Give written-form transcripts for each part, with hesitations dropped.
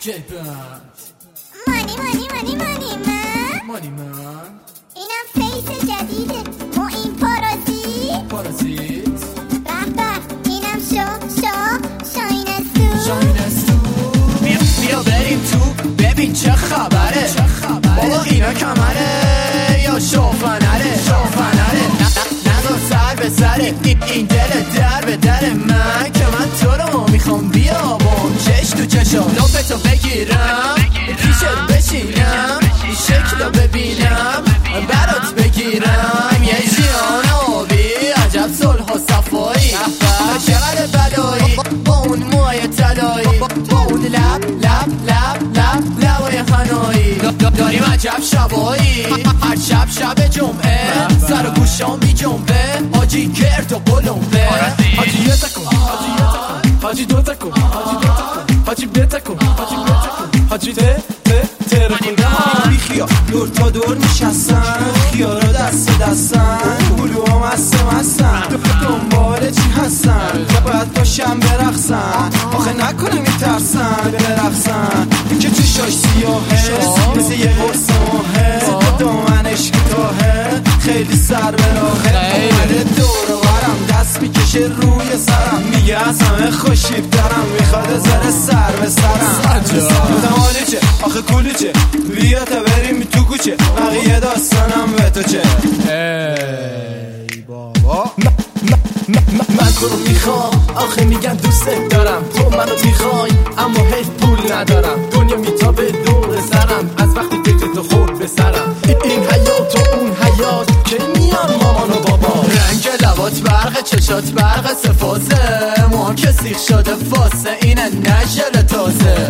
مانی من اینم فیس جدیده ما این پارازیت به اینم شاین استو بیا بریم تو ببین چه خبره بابا اینا کمره یا شوفنره نظر سر به سر این دل در به در من که من تو رو میخوام بیابم چش تو چشم لپتو بگیرم پیشت بشینم شکل رو ببینم برات بگیرم یه جیان آبی عجب صلح و صفایی چقدر بلایی با اون موهای طلایی با اون لبای خنایی داریم عجب شبایی هر شب جمعه سر و گوشام بی جنبه حاجی گرد و قلمبه حاجی یه تکن حاجی دو تکن حاجی بی تکن حاجی تره کن بی خیا دور تا دور نشستن خیارا دستن گلوها مستن دنبال چی هستن باید باشم برقصن آخه نکنه میترسن برقصن این که چشاش سیاهه مثل یه قرص ماهه دامنش کتاهه خیلی سر به راهه اومده دور و برم دست میکشه روی سرم میگه از همه خوشیب دارم میخواد زره سر به سرم متمالی چه آخه کولی چه بیا تا بریم تو کوچه بقیه داستانم به تو چه ای بابا من تو رو میخوام آخه میگن دوست دارم تو منو میخوای اما هیچ پول ندارم دنیا میتابه دور سرم از وقتی فکر تو خورد به سرم این حیات و اون حیات که میان مامان و بابا رنگ لبات برق چشات برق سفاسه ما که سیخ شده فاسه اینه نجل تازه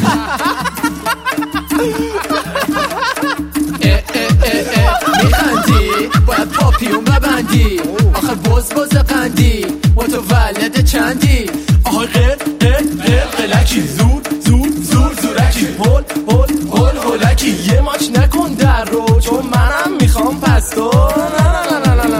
میخندی باید پاپیون ببندی آخر باز قندی متولد چندی آخر قلقی زورکی هولکی یه ماچ نکن در رو چون منم میخوام پس تو نه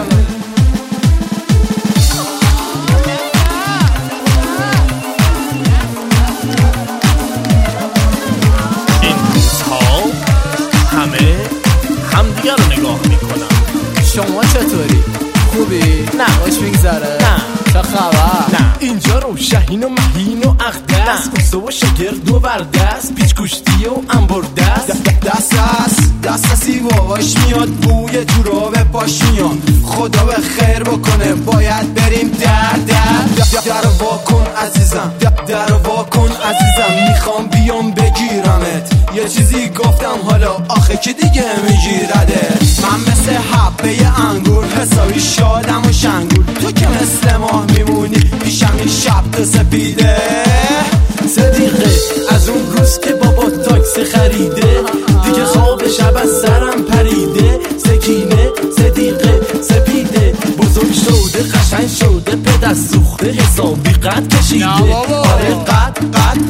این روزها همه همدیگه رو نگاه میکنم. شما چطوری؟ خوبی؟ نه. خوش میگذره؟ نه. چه خبر؟ نه. اینجا رو شهین و مهین و اقدس قصه و شگرد و بردست پیچ گوشتی و انبردست دست سیواش میاد بوی جوراب پاش میاد خدا به خیر بکنه باید بریم در واکن عزیزم میخوام بیام بگیرمت یه چیزی گفتم حالا آخه که دیگه میگیرده من مثل حبه انگور حسابی شادم و شنگول تو که مثل ماه میمونی پیشم این شب تو سپیده صدیقه از اون روز که بابا تاکسی خریده دیگه خواب شب از سرم پریده سکینه صدیقه سپیده بزرگ شده قشنگ شده پدر سوخته حسابی قد کشیده آره قد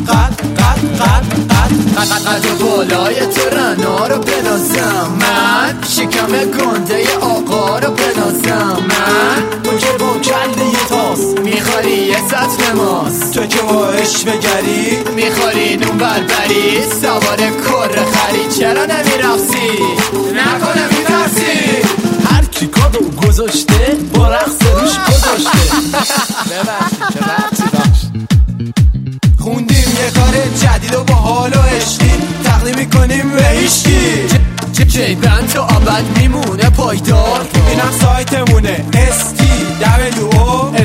بالای ترنا رو بنازم من شکم گنده آقا رو بنازم من تو که با کله یه تاس میخوری یه سطل ماست تو که با عشق بگری میخوری نون بربری سوار کر خری چرا نمیرقصی نکنه میترسی هر کی کادو گذاشته با رقص روش گذاشته ببخشید چه رقصی داشت خوندیم یه کار جدید و با حال و عشقی تقدیم میکنیم به هیشکی جیبن تو آبد میمونه پایدار اینم سایتمونه STWO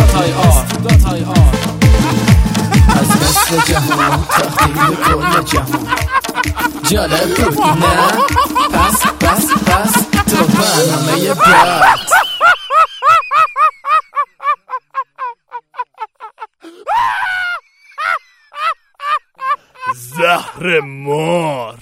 از مثل جهان تخیل کل جهان جالب بود نه پس تو برنامه بعد زهر مار